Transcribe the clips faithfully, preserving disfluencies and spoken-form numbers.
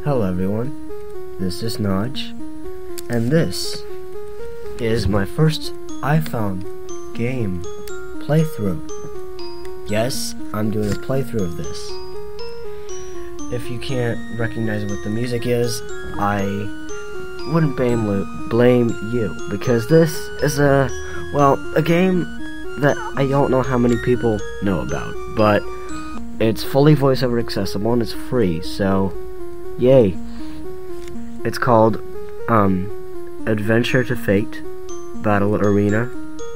Hello everyone, this is Naj, and this is my first iPhone game playthrough. Yes, I'm doing a playthrough of this. If you can't recognize what the music is, I wouldn't blame, blame you, because this is a, well, a game that I don't know how many people know about, but it's fully voiceover accessible and it's free, so yay. It's called um, Adventure to Fate Battle Arena,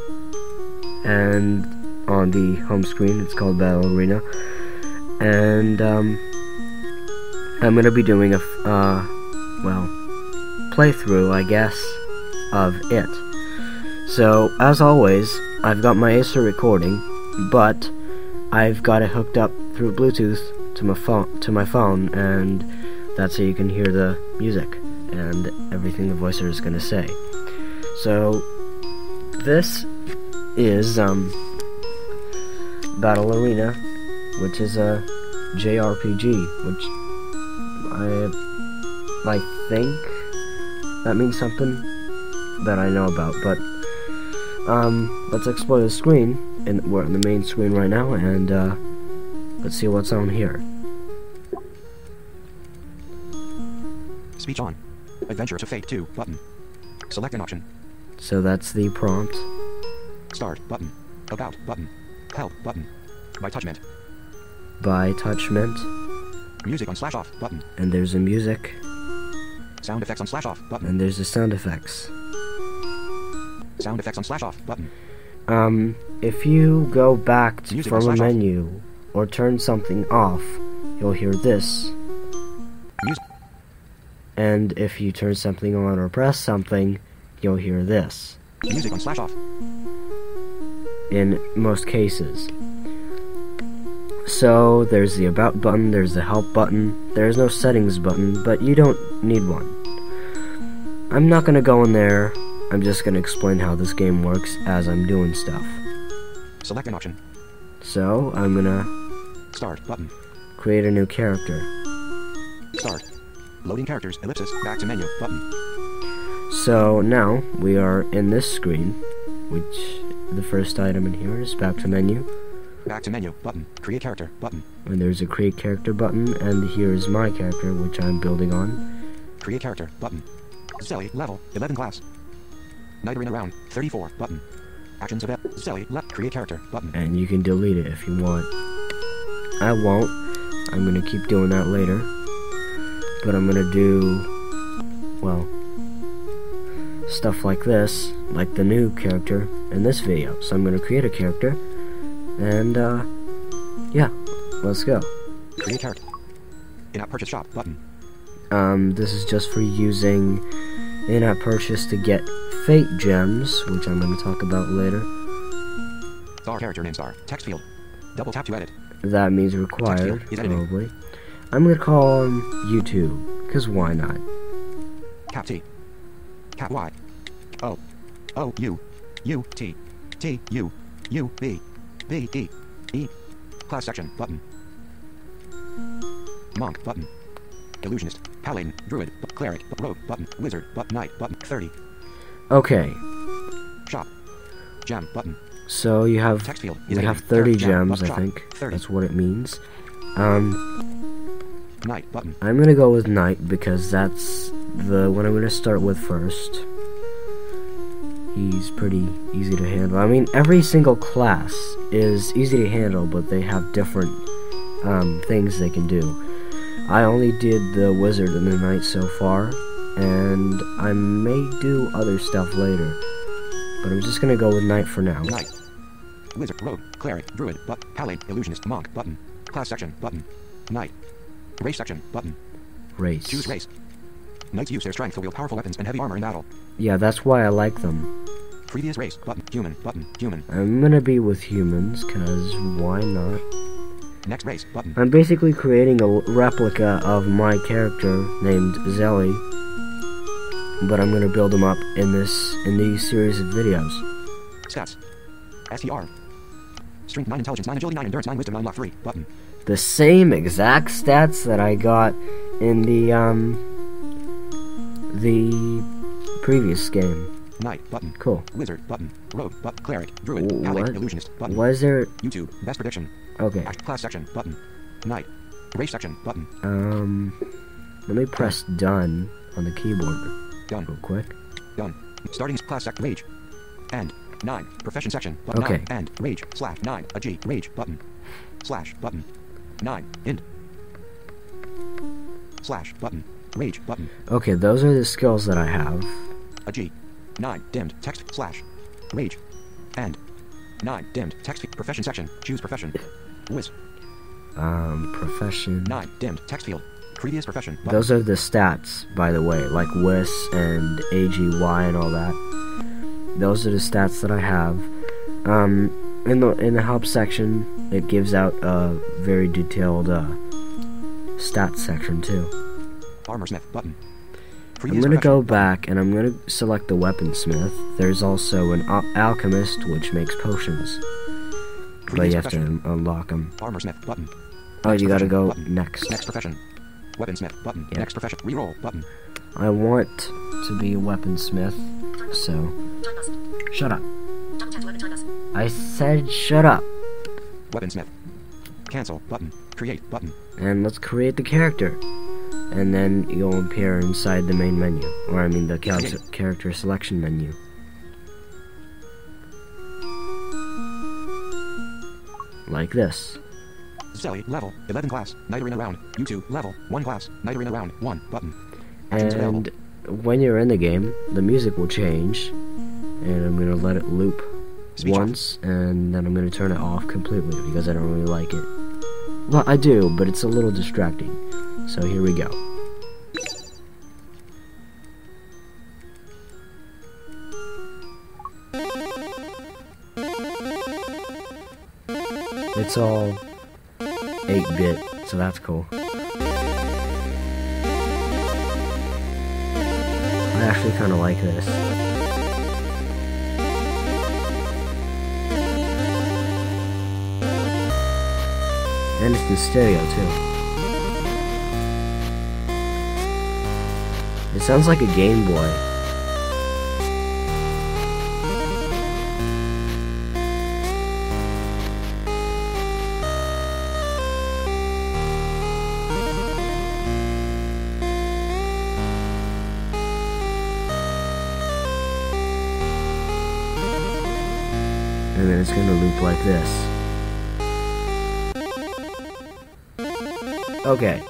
and on the home screen it's called Battle Arena, and um, I'm going to be doing a, uh, well, playthrough, I guess, of it. So, as always, I've got my Acer recording, but I've got it hooked up through Bluetooth to my phone, to my phone, and that's how you can hear the music and everything the voicer is going to say. So, this is um, Battle Arena, which is a J R P G, which I, I think that means something that I know about, but um, let's explore the screen, and we're on the main screen right now, and uh, let's see what's on here. Speech on. Adventure to Fate two button. Select an option. So that's the prompt. Start button. About button. Help button. By Touchmint. By Touchmint. Music on slash off button. And there's a music. Sound effects on slash off button. And there's the sound effects. Sound effects on slash off button. Um, if you go back to, Music from a off. menu or turn something off, you'll hear this. Music. And if you turn something on or press something, you'll hear this. Music on slash off. In most cases. So, there's the About button, there's the Help button, there's no Settings button, but you don't need one. I'm not gonna go in there, I'm just gonna explain how this game works as I'm doing stuff. Select an option. So, I'm gonna Start button. create a new character. Start. Loading characters, ellipsis, back to menu button. So, now, we are in this screen, which the first item in here is back to menu. Back to menu button. Create character button. And there's a create character button, and here is my character, which I'm building on. Create character button. Zelly level eleven class. Night Arena round thirty-four button. Actions event Zelly left create character button. And you can delete it if you want. I won't. I'm gonna keep doing that later. But I'm gonna do, well, stuff like this, like the new character in this video. So I'm gonna create a character. And, uh, yeah, let's go. Create character. In-app purchase shop button. Um, this is just for using in-app purchase to get Fate gems, which I'm going to talk about later. Star character name star. Text field. Double tap to edit. That means required, Text field is editing. probably. I'm going to call him YouTube, because why not? Cap T. Cap Y. O. O U. U T. T U. U B. B E. E. Class section button. Monk button. Illusionist. Paladin. Druid. Cleric. Rogue button. Wizard. But Knight button. thirty. Okay, Shop. Gem button. so you have, Text field is you editing. have thirty Gem, gems, I shop, think. thirty. That's what it means. Um, Knight button. I'm going to go with Knight, because that's the one I'm going to start with first. He's pretty easy to handle. I mean, every single class is easy to handle, but they have different um, things they can do. I only did the Wizard and the Knight so far, and I may do other stuff later. But I'm just gonna go with Knight for now. Knight. Wizard. Rogue. Cleric. Druid. But Paladin. Illusionist. Monk button. Class section button. Knight. Race section button. Race. Choose race. Knights use their strength to wield powerful weapons and heavy armor in battle. Yeah, that's why I like them. Previous race button. Human button. Human. I'm gonna be with humans, cause why not? Next race button. I'm basically creating a replica of my character named Zelly, but I'm gonna build him up in this in these series of videos. Stats. S T R. Strength nine, Intelligence nine, Agility nine, Endurance nine, Wisdom nine, Luck three. Button. The same exact stats that I got in the, um, the previous game. Knight button. Cool. Wizard button. Rogue but cleric. Druid. Wh- Paladin. what? Illusionist button. Why is there... YouTube. Best prediction. Okay. Act class section button. Knight. Race section button. Um, let me press done on the keyboard Done. real quick. Done. Starting class sec rage. And nine. Profession section. Button Okay. nine. And rage slash nine. A G. Rage button. Slash button. Nine. Int. Slash button. Rage button. Okay, those are the skills that I have. A G. Nine. Dimmed. Text slash. Rage. And nine. Dimmed. Text field. Profession section. Choose profession. Whiz. Um, profession. Nine. Dimmed. Text field. Previous profession. Button. Those are the stats, by the way, like W I S and A G Y and all that. Those are the stats that I have. Um, in the in the help section, it gives out a very detailed uh, stats section too. Armorsmith button. I'm Previous gonna go profession. back and I'm gonna select the weaponsmith. There's also an al- alchemist which makes potions, but Previous you have to profession. unlock them. Armorsmith button. Oh, you gotta profession go button. next. Next profession. Weaponsmith button. Yeah. Next profession. Reroll button. I want to be a weaponsmith, so shut up. I said shut up. Weaponsmith. Cancel button. Create button. And let's create the character. And then you'll appear inside the main menu. Or I mean the char- Create. character selection menu. Like this. Zelly level eleven class. Night Arena round. U two level one class. Night Arena round one button. Actions available. And when you're in the game, the music will change. And I'm gonna let it loop Speech off. once, and then I'm gonna turn it off completely because I don't really like it. Well, I do, but it's a little distracting. So here we go. It's all eight bit, so that's cool. I actually kind of like this. And it's in stereo too. It sounds like a Game Boy. And then it's gonna loop like this. Okay.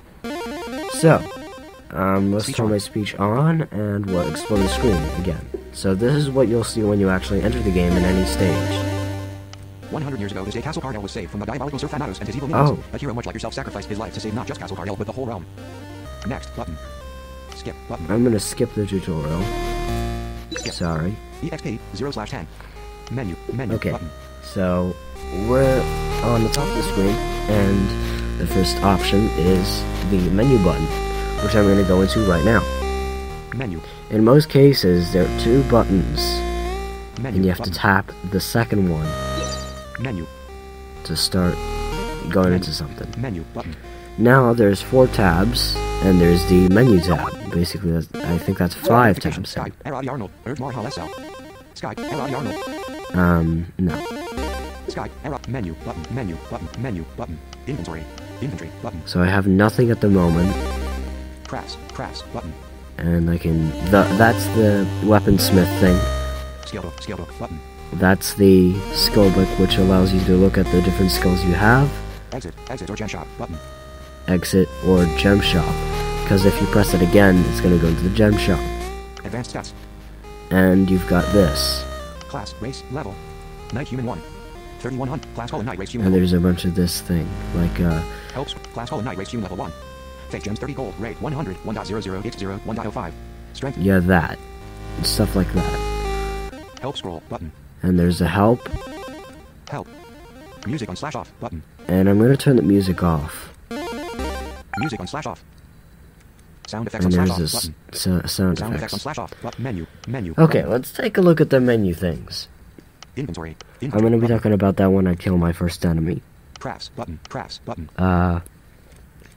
So, um, let's Speech turn on. my speech on, and we'll explore the screen again. So this is what you'll see when you actually enter the game in any stage. one hundred years ago, this day Castle Cardell was saved from the diabolical Sir Thanatos and his evil minions. Oh. A hero much like yourself sacrificed his life to save not just Castle Cardell, but the whole realm. Next button. Skip button. I'm gonna skip the tutorial. Skip. Sorry. E X P zero slash ten. Menu. Menu Okay. button. So, we're on the top of the screen, and the first option is the menu button, which I'm gonna go into right now. Menu. In most cases, there are two buttons, Menu. and you have button. to tap the second one Menu. to start going into something. Menu button. Now there's four tabs, and there's the menu tab. Basically, that's, I think that's five Notification. tabs. Sky. Eradi Arnold. Erd Mar Halessel. Sky. Eradi Arnold. Um, no. Sky. Era. Menu. Button. Menu. Button. Menu. Button. Inventory. Inventory. Button. So I have nothing at the moment, Crafts. Crafts. Button. and I can. The, that's the weaponsmith thing. Scale book. Scale book. Button. That's the skill book, which allows you to look at the different skills you have, Exit. Exit or gem shop. Button. exit, or gem shop. Because if you press it again, it's going to go into the gem shop. Advanced stats. And you've got this. Class. Race. Level. Night Human one. thirty-one hundred. Class Hollow Knight Race Human And level. there's a bunch of this thing. Like, uh, Helps. Class Hollow Knight Race Human level one. Fake gems thirty gold. Rate one hundred. one point zero zero eight zero. one point oh five. Strength. yeah, that. Stuff like that. Help scroll. Button. And there's a help. Help. Music on slash off. Button. And I'm going to turn the music off. Music on slash off. Sound effects And on there's slash a off. s- Button. so- sound Sound effects on effects. slash off. But menu. Menu. Okay, Button. let's take a look at the menu things. Inventory. I'm Inventory. going to be Button. talking about that when I kill my first enemy. Crafts. Button. Crafts. Button. Uh,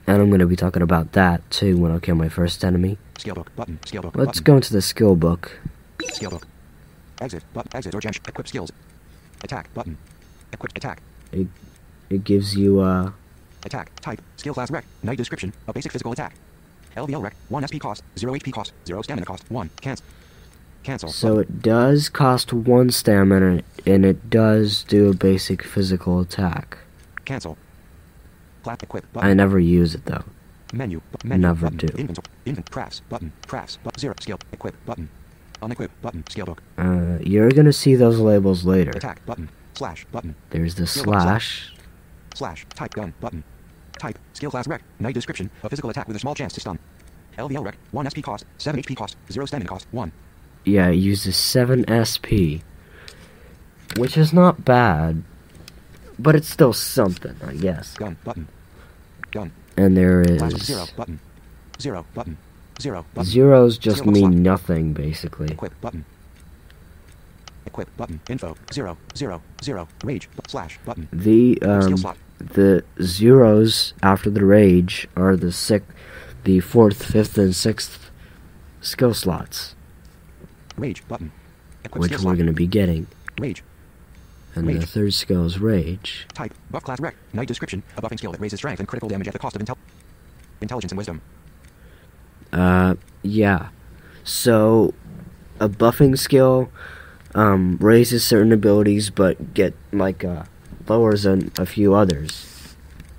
And I'm going to be talking about that too when I kill my first enemy. Skill book button. Skill book. Let's button. go into the skill book. Skill book. Exit button. Exit or jump. Equip skills. Attack button. Equip attack. It, it gives you, uh... Attack. Type. Skill class rec. Night description. A basic physical attack. L V L rec. one S P cost. zero H P cost. zero stamina cost. one. Cancel. Cancel. So it does cost one stamina, and it does do a basic physical attack. Cancel. Plat equip button. I never use it, though. Menu. Bu- menu Never button. do. Inventory. Invent. Crafts button. Crafts. But zero. Skill. Equip button. Unequip button. Skill book. Uh, you're gonna see those labels later. Attack button. Slash button. There's the Skill book slash. Slash. Type gun button. Type. Skill class rec. Night description. A physical attack with a small chance to stun. L V L rec. one S P cost. seven H P cost. zero stamina cost. one. Yeah, it uses seven S P. Which is not bad. But it's still something, I guess. Gun button. Gun. And there Class is... zero button. Zero button. Zero button. Zeros just Skill book mean slot. nothing, basically. Equip button. Equip button. Info. Zero. Zero. Zero. Rage. bu- Slash button. The, Skill um... slot. The zeros after the rage are the sixth, the fourth, fifth, and sixth skill slots, Rage button. Equip which skill we're slot. going to be getting. Rage. And the Rage. third skill is rage. Type. Buff class rec. Night description. A buffing skill that raises strength and critical damage at the cost of intel- intelligence and wisdom. Uh, yeah. So, a buffing skill um, raises certain abilities, but get like uh, lowers an, a few others.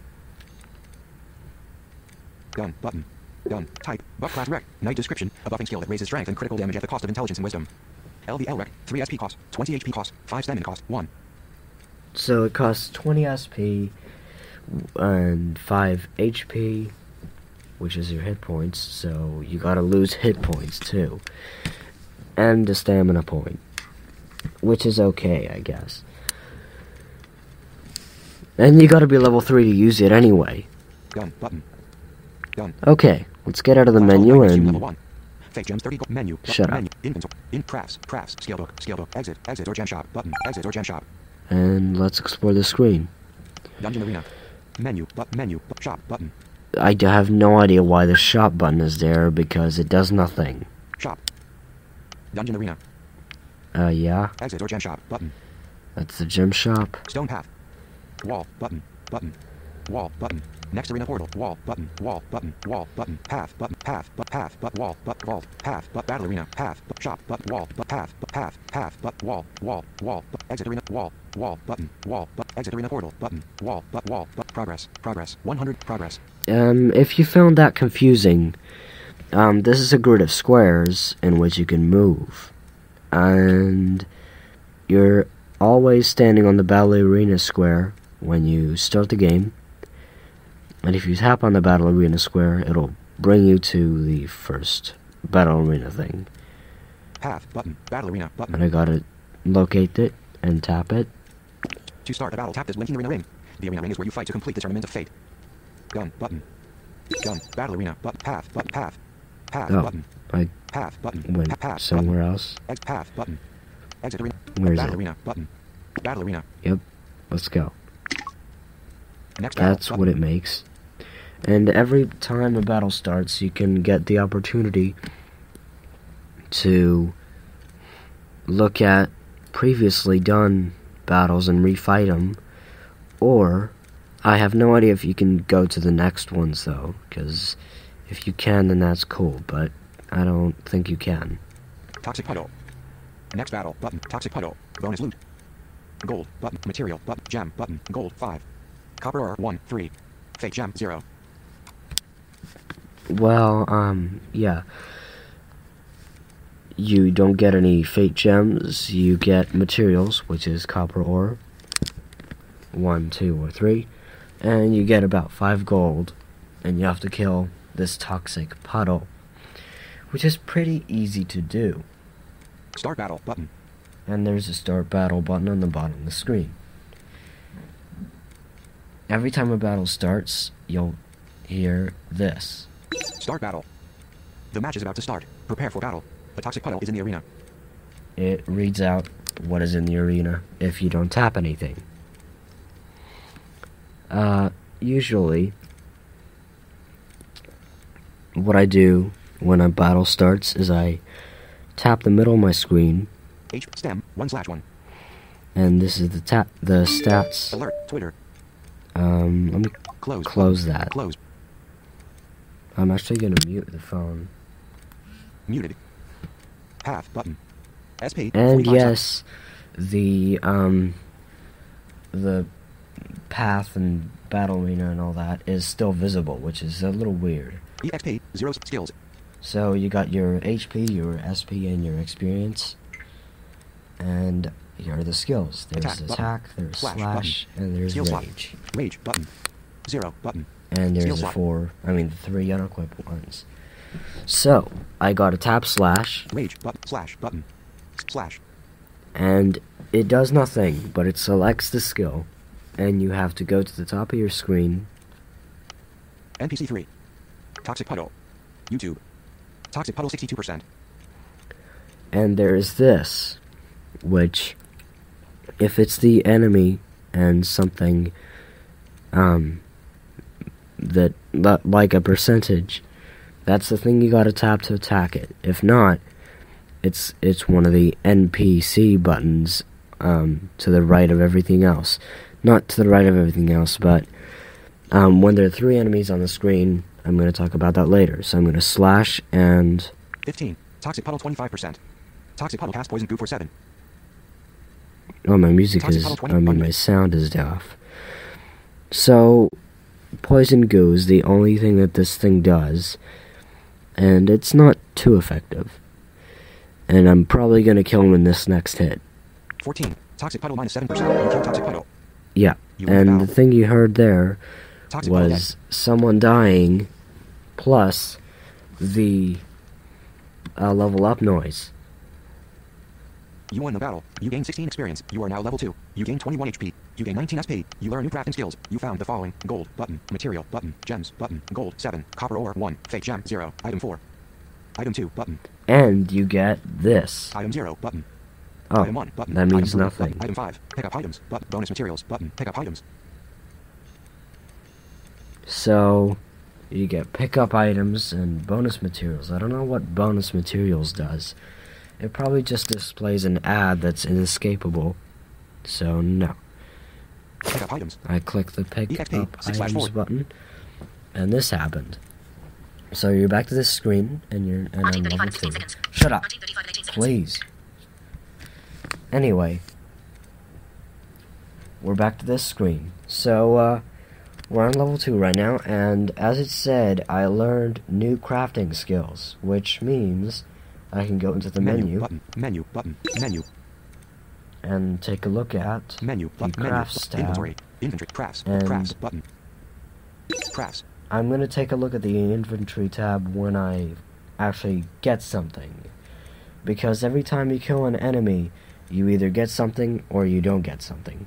Gun button. Gun. Type. Buff class rec. Night description. A buffing skill that raises strength and critical damage at the cost of intelligence and wisdom. L V L rec. three S P cost. twenty H P cost. five stamina cost. one. So it costs twenty S P and five H P, which is your hit points. So you gotta lose hit points too, and a stamina point, which is okay, I guess. And you gotta be level three to use it anyway. Gun button. Gun. Okay, let's get out of the Class menu level nine, level and one. Fake gems thirty gold. Menu. bu- Shut up. menu. Inventory. In crafts. Crafts. Skill book. Skill book. Exit. Exit or gem shop. Button. Exit or gem shop. and let's explore the screen. Dungeon arena. Menu. But menu. bu- Shop. Button. I d- have no idea why the shop button is there because it does nothing. Shop. Dungeon arena. Uh, yeah, Exit or gem shop. Button. that's the gym shop. Stone path. Wall. Button. Button. Wall. Button. Next arena portal. Wall. Button. Wall. Button. Wall. Button. Path. Button. Path. But path. But wall. But vault. Path. But battle arena. Path. But shop. But wall. But path. But path. Path. But wall. Wall. Wall. But exit arena. Wall. Wall. Button. Wall. But exit arena portal. Button. Wall. But wall. But progress. Progress. one hundred. Progress. Um, if you found that confusing, um, this is a grid of squares in which you can move. And you're always standing on the Battle Arena square when you start the game. And if you tap on the Battle Arena square, it'll bring you to the first Battle Arena thing. Path. Button. Battle arena. Button. And I gotta locate it and tap it. To start a battle, tap this blinking arena ring. The arena ring is where you fight to complete the tournament of fate. Gun. Button. Gun. Battle arena. But path. But path. Path. Oh, Button. I Path. Button. went Pa- path. somewhere else. Button. Ex- path. Button. Exit arena. Where is Battle it? arena. Button. Battle arena. Yep, let's go. Next battle. That's what it makes. And every time a battle starts, you can get the opportunity to look at previously done battles and refight them. Or, I have no idea if you can go to the next ones though, because if you can, then that's cool, but I don't think you can. Toxic puddle. Next battle. Button. Toxic puddle. Bonus loot. Gold. Button. Material. Button. Gem. Button. Gold. five. Copper ore. one. three. Fake gem. zero. Well, um, yeah. You don't get any fate gems, you get materials, which is copper ore, one, two, or three, and you get about five gold, and you have to kill this toxic puddle, which is pretty easy to do. Start battle. Button. And there's a start battle button on the bottom of the screen. Every time a battle starts, you'll hear this. Start battle. The match is about to start. Prepare for battle. The toxic puddle is in the arena. It reads out what is in the arena if you don't tap anything. Uh, usually, what I do when a battle starts is I tap the middle of my screen. H stem one slash one. And this is the tap the stats. Alert Twitter. Um, let me Close. close that. Close. I'm actually gonna mute the phone. Muted. Path button. S P. And yes, the um, the path and battle arena and all that is still visible, which is a little weird. E X P zero skills. So you got your H P, your S P, and your experience, and here are the skills. There's Attack, attack, button. there's Slash, slash, and there's Skill slot. rage. Rage button. Zero button. And Skill there's the slot. four, I mean the three unequipped ones. So, I got a tap slash, Rage button. Slash button. Slash. and it does nothing, but it selects the skill, and you have to go to the top of your screen. N P C three. Toxic Puddle. YouTube. Toxic Puddle sixty-two percent. And there's this, which, if it's the enemy and something, um, that, li- like a percentage, that's the thing you gotta tap to attack it. If not, it's, it's one of the N P C buttons, um, to the right of everything else. Not to the right of everything else, but, um, when there are three enemies on the screen, I'm gonna talk about that later. So I'm gonna slash and... fifteen. Toxic Puddle twenty-five percent. Toxic Puddle cast poison goo for seven. Oh, my music Toxic is, Puddle twenty, I mean, button. my sound is off. So, poison goo is the only thing that this thing does, and it's not too effective. And I'm probably gonna kill him in this next hit. fourteen. Toxic Puddle minus seven percent. You kill Toxic Puddle. Yeah, You win and the the battle. thing you heard there Toxic Puddle was someone dying, plus the uh, level up noise. dead. You won the battle. You gain sixteen experience. You are now level two. You gain twenty-one H P. You gain nineteen S P. You learn new crafting skills. You found the following: gold button, material button, gems button, gold seven, copper ore one, fake gem zero, item four, item two button, And you get this. item zero button, Oh, item one button, that item means three, nothing. button, item five, pick up items button, bonus materials button, pick up items. So, you get pickup items and bonus materials. I don't know what bonus materials does. It probably just displays an ad that's inescapable. So, no. Pick up items. I click the pick E X P, up six slash items four. button, and this happened. So you're back to this screen, and you're and I'm level two. Shut up, please. Anyway, we're back to this screen. So uh, we're on level two right now, and as it said, I learned new crafting skills, which means I can go into the menu, button, menu button, menu, and take a look at menu the button, menu, crafts tab. inventory, inventory, crafts, And- crafts button, crafts. I'm going to take a look at the inventory tab when I actually get something. Because every time you kill an enemy, you either get something or you don't get something.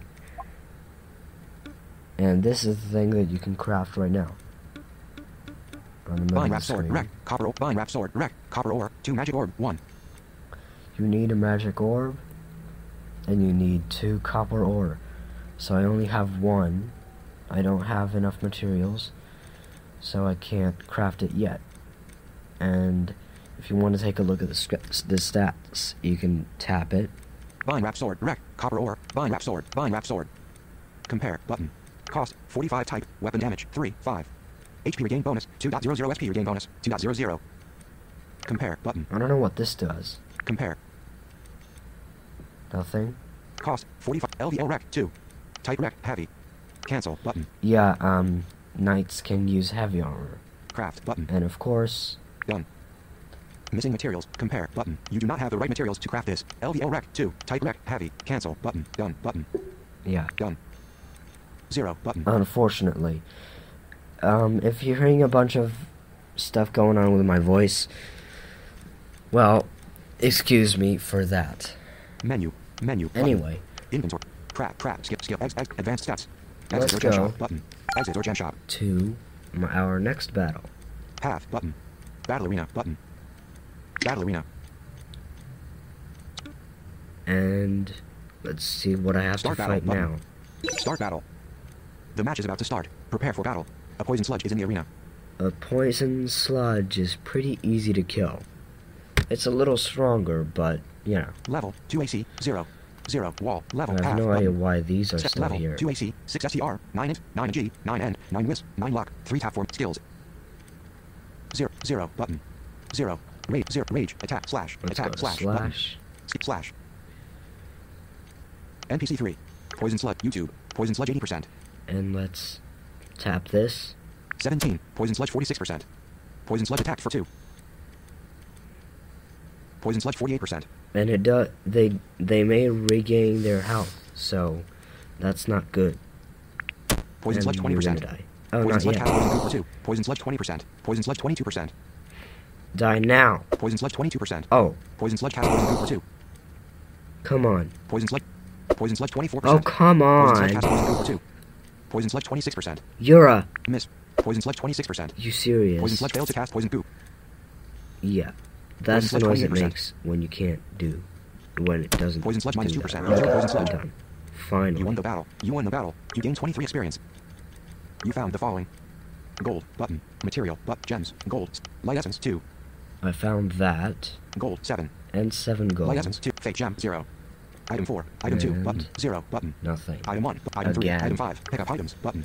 And this is the thing that you can craft right now. On the middle Vine of wrap the sword, screen. wreck, copper ore, vine wrap sword, wreck, copper ore, two magic orb, one. You need a magic orb, and you need two copper ore. So I only have one. I don't have enough materials, so I can't craft it yet. And if you want to take a look at the, sc- the stats, you can tap it. Vine wrap sword, wreck, copper ore, vine wrap sword, vine wrap sword. Compare, button. Cost, forty-five type, weapon damage, three, five. H P regain bonus, two point zero zero S P regain bonus, two point zero zero. Compare, button. I don't know what this does. Compare. Nothing? Cost, forty-five, L V L rec, two. Type rec, heavy. Cancel, button. Yeah, um, knights can use heavy armor. Craft, button. And of course, Done. Missing materials, compare, button. You do not have the right materials to craft this. L V L rec, two. Type rec, heavy. Cancel, button. Done, button. yeah, Done. Zero, button. unfortunately. Um, if you're hearing a bunch of stuff going on with my voice, well, excuse me for that. Menu, menu, button. Anyway, Inventory. Crap, crap, skip, skip, ex, ex, advanced stats. Let's Exit or gen go. shop, button. Exit or gen shop. to my, our next battle. Path, button. Battle arena, button. Battle arena. And let's see what I have Start to battle, fight button. now. Start battle. The match is about to start. Prepare for battle. A poison sludge is in the arena. a poison sludge is pretty easy to kill. It's a little stronger, but, you know. Level, two A C, zero. Zero, wall, level, I have path, no button. idea why these are Step still level, here. two A C, six S T R, nine int, nine G, nine N, nine wisp, nine lock, three tap form, skills. Zero, zero, button. Zero, rage, zero, rage, attack, slash, Let's attack, go to slash, slash. button. Skip, slash. N P C three, poison sludge, YouTube, poison sludge eighty percent. And let's tap this. seventeen, poison sludge forty-six percent. Poison sludge attacked for two. Poison sludge forty-eight percent. And it does. They they may regain their health, so that's not good. Poison And sludge twenty you're percent. gonna die. Oh, Poison not sludge yet. cast poison goo for two. Poison sludge twenty percent. Poison sludge twenty-two percent. Die now. Poison sludge twenty-two percent. Oh, Poison sludge cast poison goo for two. come on. Poison sludge. Poison sludge twenty-four Oh, percent. come Poison sludge on. cast poison goo for two. Poison sludge twenty-six percent. You're a. Miss. Poison sludge twenty-six percent. You serious? Poison sludge failed to cast poison goo. Yeah. That's the sludge noise it twenty-eight percent. makes when you can't do. When it doesn't. Poison sludge do minus two that. percent. Okay, Poison I'm sludge. done. Finally. You won the battle. You won the battle. You gained twenty-three experience. You found the following. Gold, button, material, but gems, gold, light essence, two, I found that. gold, seven, And seven gold. light essence, two, fake gem, zero. Item four, item two, And button, zero, button. Nothing. Item one, item three, Again. item five, pick up items, button,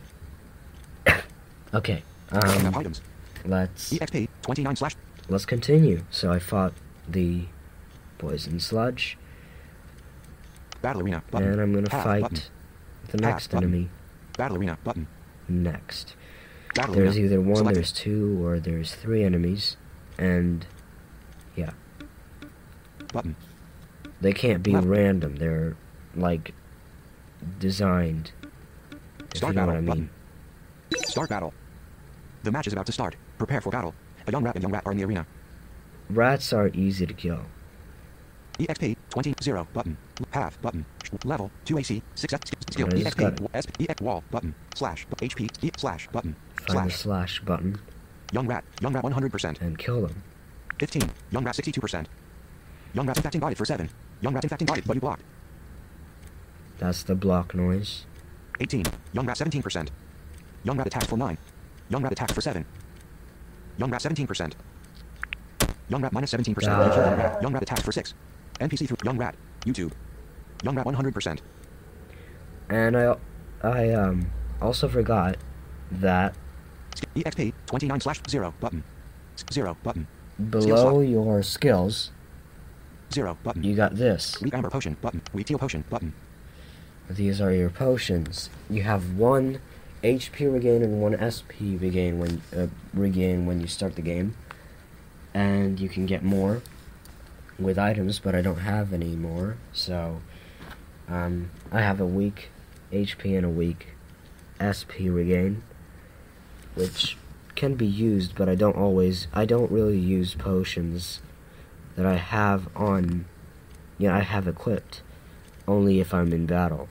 Okay. pick up Um. items. Let's E X P, twenty-nine slash, let's continue. So I fought the poison sludge, battle arena, button. and I'm gonna Path, fight button. the Path, next button. enemy Battle arena, button. next. Battle There's arena. either one, Selected. there's two, or there's three enemies, and yeah, Button. they can't be Left. random. They're like designed. If Start you know battle, what I mean. button. Start battle. The match is about to start. Prepare for battle. A young rat and young rat are in the arena. Rats are easy to kill. E X P, twenty, zero, button. Path, button. Level, two A C, six S, skill, I E just X P, got it. w- S, E X, wall, button. Slash, bu- H P, E, slash, button. Find the Slash. slash button Young rat, young rat one hundred percent. and kill them. fifteen, young rat sixty-two percent. Young rat infecting bodied for seven. Young rat infecting bodied, but you blocked. That's the block noise. eighteen, young rat seventeen percent. Young rat attacked for nine. Young rat attacked for seven. Young rat seventeen percent. Young rat minus seventeen percent. Ah. Young rat, young rat attacked for six. N P C through young rat. YouTube. Young rat one hundred percent. And I, I um also forgot that E X P, twenty-nine slash zero, button. S- Zero, button. below slot. your skills, Zero, button. you got this. Weak amber potion, button. Weak teal potion, button. These are your potions. You have one H P regain and one S P regain when uh, regain when you start the game, and you can get more with items. But I don't have any more, so um, I have a weak H P and a weak S P regain, which can be used, but I don't always. I don't really use potions that I have on. Yeah, I have equipped only if I'm in battle.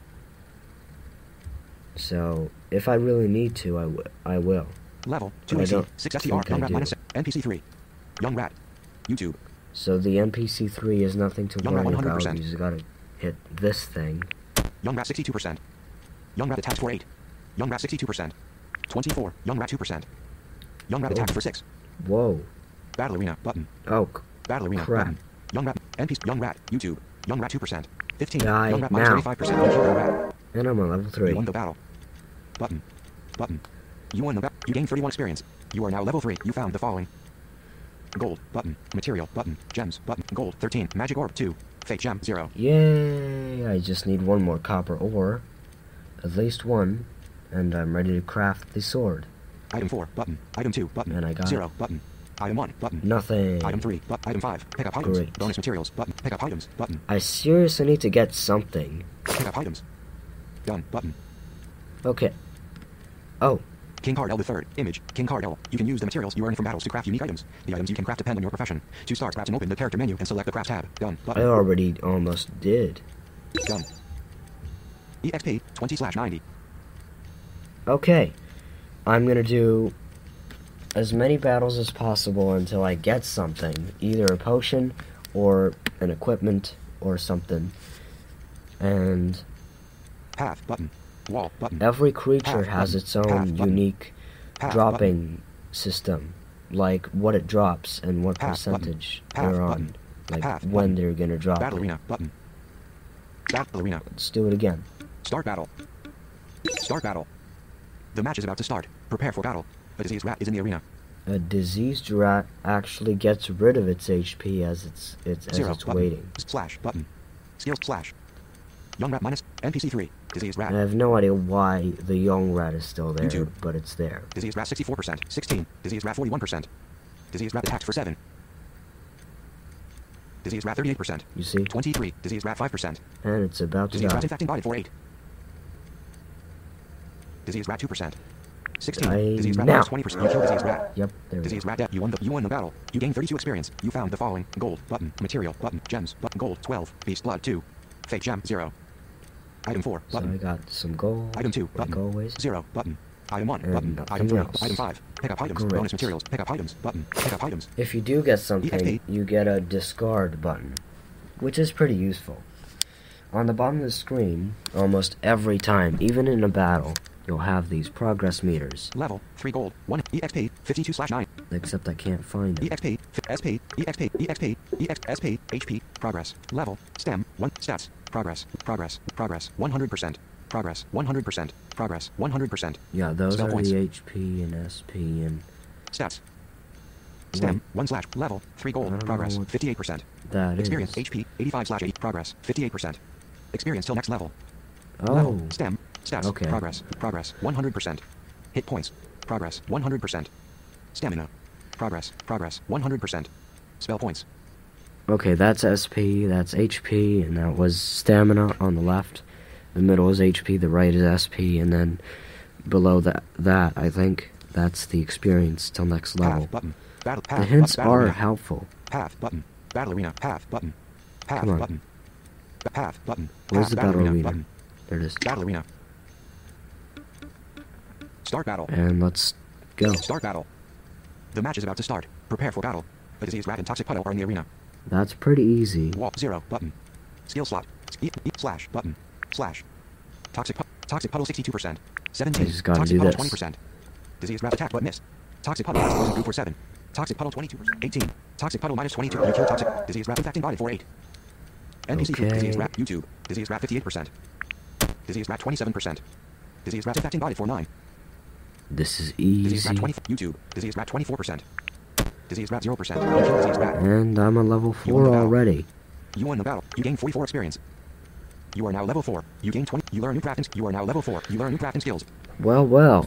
So, if I really need to, I, w- I will. Level, two I A C, don't six S T R, think I young rat do. minus N P C three. Young rat. YouTube. So the N P C three is nothing to Young rat worry one hundred about. percent. You just gotta hit this thing. Young rat sixty-two percent. Young rat attacked for eight. Young rat sixty-two percent. twenty-four, young rat two percent. Young rat Oh. attacked for six. Whoa. Battle arena, button. Oh, c- Battle arena, Crap. button. Young rat, N P C, young rat, YouTube. Young rat two percent. fifteen, Die young rat minus now. thirty-five percent. Young rat. and I'm on level You three. won the battle. Button. Button. You won the battle. You gained thirty-one experience. You are now level three. You found the following. Gold, button. Material, button. Gems, button. Gold, thirteen. Magic orb, two. Fake gem, zero. Yay! I just need one more copper ore. At least one. And I'm ready to craft the sword. Item four, button. Item two, button. And I got zero, button. Item one, button. Nothing. Item three, but item five. Pick up items. Great. Bonus materials, button. Pick up items, button. I seriously need to get something. Pick up items. Done, button. Okay. Oh, King Card L the third. Image. King Card L. You can use the materials you earn from battles to craft unique items. The items you can craft depend on your profession. To start, grab and open the character menu and select the craft tab. Done. I Button. already almost did. Done. E X P twenty slash ninety. Okay. I'm gonna do as many battles as possible until I get something. Either a potion or an equipment or something. And Path button. Wall button. every creature Path has button. its own Path button. unique Path dropping system, like what it drops and what Path percentage Path they're on, button. like Path when button. they're gonna drop Battle it. arena button. Battle arena. Let's do it again. Start battle. Start battle. The match is about to start. Prepare for battle. A diseased rat is in the arena. A diseased rat actually gets rid of its H P as it's it's as Zero it's button. waiting. Slash button. Skills slash. Young rat minus N P C three. Diseased rat. And I have no idea why the young rat is still there, YouTube. but it's there. Diseased rat sixty-four percent. sixteen. Diseased rat forty-one percent. Diseased rat attacked for seven. Diseased rat thirty-eight percent. You see? twenty-three. Diseased rat five percent. And it's about to Diseased die. rat infecting body for eight. Diseased rat two percent. sixteen. Die Diseased rat now. minus twenty percent. You kill diseased rat. Yep, there we Diseased go. rat death. You won the you won the battle. You gain thirty-two experience. You found the following: gold button, material button, gems button, gold twelve, beast blood two, fake gem zero. Item four So button. I got some gold, Item two like button. always. Zero button. Item one And button. nothing Item three. else. Item five. Pick up items. Great. Bonus materials. Pick up items button. Pick up items. If you do get E X something, P. you get a discard button, which is pretty useful. On the bottom of the screen, almost every time, even in a battle, you'll have these progress meters. Level three gold one E X P fifty-two slash nine. Except I can't find E it. X P S P E X P E X P E X S P H P progress level stem one stats progress progress progress one hundred percent progress one hundred percent progress one hundred percent Yeah, those Spell are points. the H P and S P and stats stem Wait. one slash level three I gold don't know progress what fifty-eight percent that experience is. H P eighty-five slash eight progress fifty-eight percent experience till next level Oh, level stem stats Okay. progress progress one hundred percent hit points progress one hundred percent stamina progress progress one hundred percent spell points okay, that's S P, that's H P, and that was stamina on the left. The middle is H P, the right is S P, and then below that, that I think that's the experience till next level. path button battle path The hints battle are arena. helpful. Path button. Battle arena. Path button. Path Come on. button. Ba- Path button. Where's Path, the battle arena? button. There it is. Battle arena. Start battle. And let's go. Start battle. The match is about to start. Prepare for battle. A diseased rat and toxic puddle are in the arena. That's pretty easy. Wall zero button. Skill slot. E, e, slash button. Slash. Toxic pu- toxic puddle sixty-two percent. seventeen. I just gotta toxic do puddle this. twenty percent. Diseased rat attack but missed. Toxic puddle has poison group for seven. Toxic puddle twenty-two percent. eighteen. Toxic puddle minus twenty-two. You kill toxic. Diseased rat infecting body for eight. N P C Okay. Diseased rat YouTube. Diseased rat fifty-eight percent. Diseased rat twenty-seven percent. Diseased rat infecting body for nine. This is Diseased rat easy. twenty. YouTube. Diseased rat twenty-four percent. Diseased rat zero percent. You kill diseased rat. And I'm on level You won four the battle. already. You won the battle. You gain forty-four experience. You are now level four. You gain twenty. You learn new crafting. You are now level four. You learn new crafting skills. Well, well.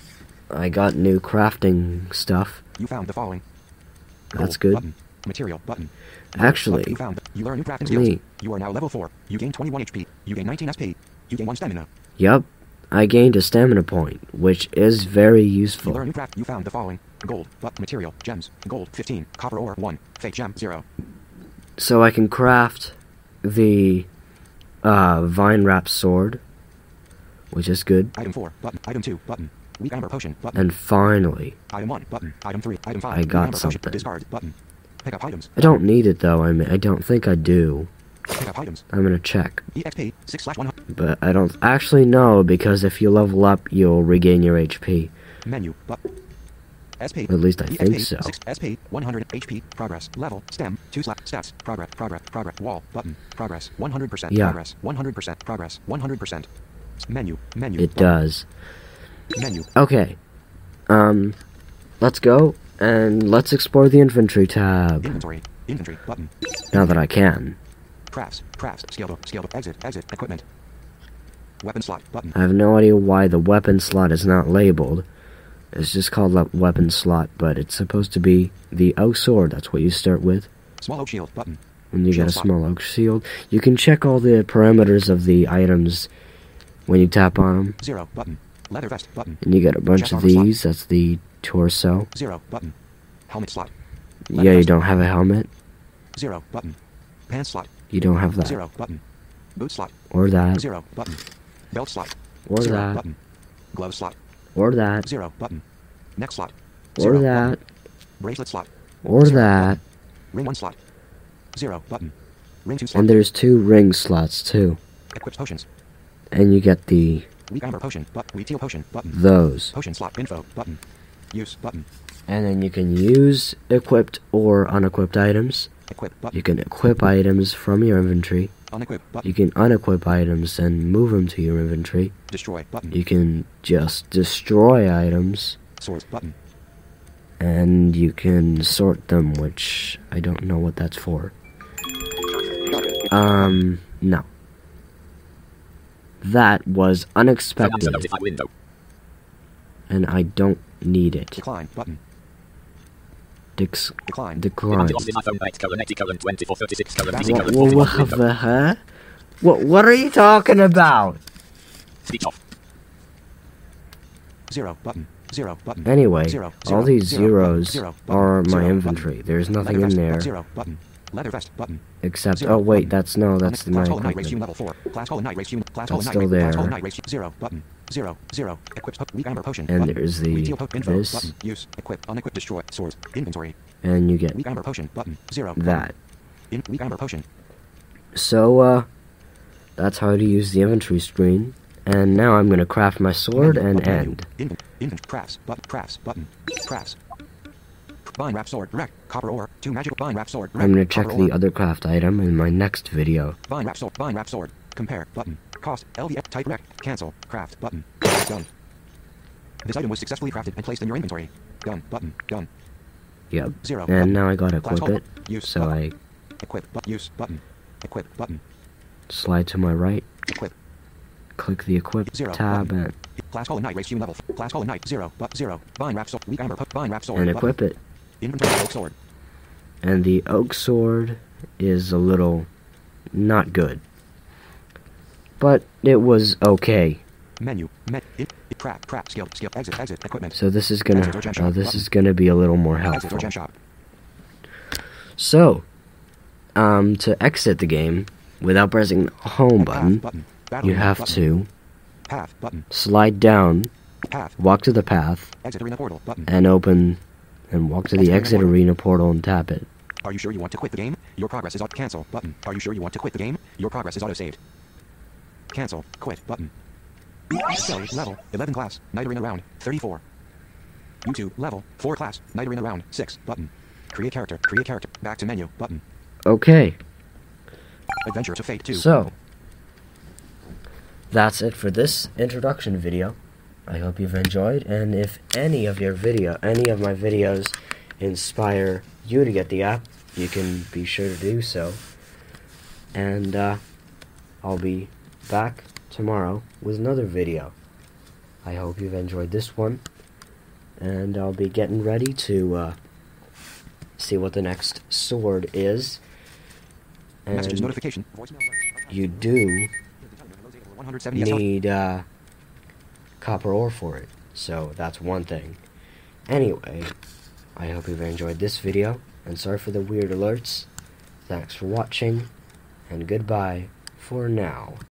I got new crafting stuff. You found the following. That's Gold good. Button. Material button. Actually, You found. You learn new crafting skills. me. You are now level four. You gain twenty-one H P. You gain nineteen S P. You gain one stamina. Yup. I gained a stamina point, which is very You useful. learn new craft. You found the following. Gold. But material. Gems. Gold. fifteen. Copper ore. one. Fake gem. zero. So I can craft the uh, vine wrap sword, which is good. Item four. Button. Item two. Button. Weak amber potion. Button. And finally, Item one. Button. Item three. Item five. I Weak got amber potion. something. Discard. Button. Pick up items. I don't need it though. I mean, I don't think I do. Pick up items. I'm gonna check, E X P. six slash one hundred. but I don't actually know because if you level up, you'll regain your H P. Menu. But. S P. At least I E X think P, so. six S P. one hundred H P. Progress. Level. Stem. two slash. Stats. Progress. Progress. Progress. Wall. Button. Progress. one hundred percent. Yeah. Progress. one hundred percent. Progress. one hundred percent. Menu. Menu. It button. does. Menu. Okay. Um, let's go and let's explore the infantry tab. Inventory. Inventory. Button. Now that I can. Crafts. Crafts. Scaled up. Scaled up. Exit. Exit. Equipment. Weapon slot. Button. I have no idea why the weapon slot is not labeled. It's just called a weapon slot, but it's supposed to be the oak sword. That's what you start with Small oak shield. Button. when you Shield get a slot. small oak shield. You can check all the parameters of the items when you tap on them, Zero. Button. Leather vest. Button. and you get a bunch Chest of armor slot. these. That's the torso. Zero. Button. Helmet slot. Leather Yeah, you vest. don't have a helmet. Zero. Button. Pants slot. You don't have that. Zero. Button. Boot slot. Or that. Zero. Button. Belt slot. Or Zero. that. Button. Glove slot. Or that. Zero. Button. Neck slot. Or Zero. that. Button. Bracelet slot. Or Zero. that. Ring one slot. Zero. Button. Ring two slot. And there's two ring slots too. Equipped potions. And you get the Weak amber potion. But weak teal potion. Button. those. Potion slot. Info. Button. Use. Button. And then you can use equipped or unequipped items. Equip button. You can equip items from your inventory. Unequip button. You can unequip items and move them to your inventory. Destroy button. You can just destroy items. Sort button. And you can sort them, which I don't know what that's for. Um, no. That was unexpected. And I don't need it. Decline button. Dix Decline. Decline. What, what, what, huh? What, what are you talking about? Speech off. Zero button. Zero button. Anyway, zero, all zero, these zero, zeros zero, button, are my zero, inventory. button. There's nothing Leather in vest, there. Zero button. Leather vest button. Except, Zero, oh wait, button. that's no, that's Class my Hollow Knight Race Human equipment. level four. Class Hollow Knight Race Human. Class That's Hollow Knight still Race. there. Class Hollow Knight Race. Zero button. Zero zero. Equipped hook. Weak amber potion. And button. there's the Retail po- info this, button. Use. Equip. Unequip. Destroy. Swords. Inventory. and you get Weak amber potion button. Zero. that. In weak amber potion. So, uh, that's how to use the inventory screen. And now I'm gonna craft my sword Menu, and button, end. Menu. Invent. Invent. Crafts. Button. Crafts. Button. Crafts. Vine wrap sword. Direct. Copper ore. Two magical vine wrap sword. Direct. I'm gonna check Copper the ore. other craft item in my next video. Vine wrap sword. Vine wrap sword. Compare. Button. Cost. L V F. Type rec. Cancel. Craft. Button. Done. This item was successfully crafted and placed in your inventory. Done. Button. Done. Yep. Zero. And button. now I gotta Class equip hold. it. Use. So button. I Equip. But use. Button. Equip. Button. slide to my right, Equip. click the equip Zero. tab, button. and, Class Hollow Knight Race Human level. Class Hollow Knight. Zero. But zero. Vine wrap sword. Weak amber. po- Vine wrap sword. and button. equip it. Inventory. Oak sword. And the oak sword is a little not good. But it was okay. Menu. Met. It. it crap. Crap. Skill. Skill. Exit. Exit. Equipment. So this is gonna Exit or gem uh, shop this button. is gonna be a little more Exit or helpful. gem shop. So, um, to exit the game without pressing the home button, Path. Button. Battle you arena have button. to Path. Button. slide down, Path. walk to the path, Exit arena portal. Button. and open, and walk to the Exit exit arena arena portal and tap it. Are you sure you want to quit the game? Your progress is auto cancel button. Are you sure you want to quit the game? Your progress is auto saved. Cancel. Quit button. So level eleven class Night Arena round thirty-four. YouTube level four class Night Arena round six button. Create character. Create character. Back to menu button. Okay, Adventure to Fate two. so that's it for this introduction video. I hope you've enjoyed, and if any of your video, any of my videos inspire you to get the app, you can be sure to do so. And uh, I'll be back tomorrow with another video. I hope you've enjoyed this one, and I'll be getting ready to uh, see what the next sword is. Messages And notification. Voicemail. you do one hundred seventy need uh, copper ore for it, so that's one thing. Anyway, I hope you've enjoyed this video, and sorry for the weird alerts. Thanks for watching, and goodbye for now.